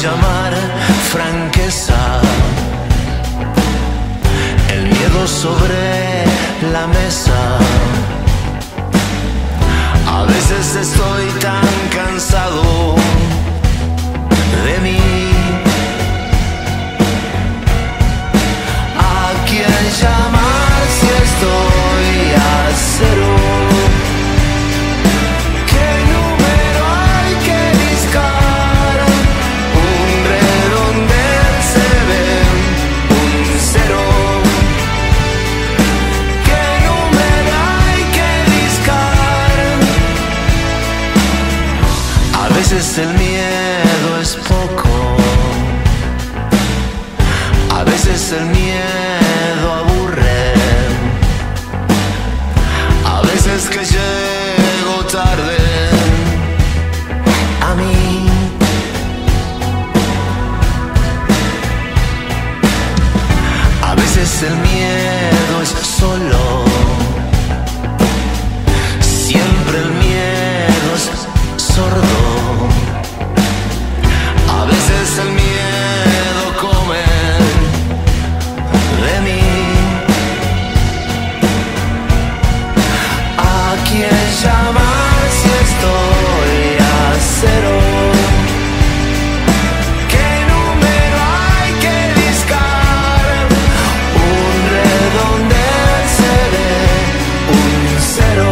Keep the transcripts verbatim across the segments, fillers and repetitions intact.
llamar franqueza. El miedo sobre la mesa. A veces estoy tan cansado de mí. ¿A quién llamar si estoy a cero? ¿Qué número hay que discar? Un redondel se ve, un cero. ¿Qué número hay que discar? A veces el miedo es poco. A veces el miedo aburre. A veces que llego tarde a mí. A veces el miedo es solo. Siempre el miedo es sordo. A veces el miedo come de mí. ¿A quién llamar si estoy a cero? ¿Qué número hay que discar? Un redondel se ve, un cero.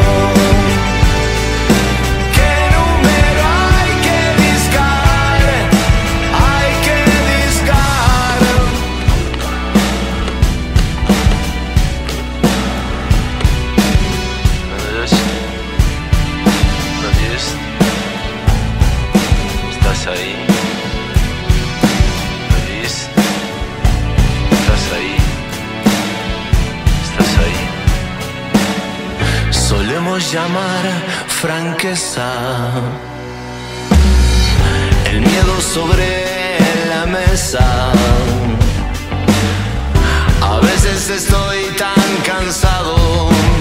¿Qué número hay que discar? Hay que discar. ¿Estás ahí? ¿Feliz? ¿Estás ahí? ¿Estás ahí? Solemos llamar franqueza el miedo sobre la mesa. A veces estoy tan cansado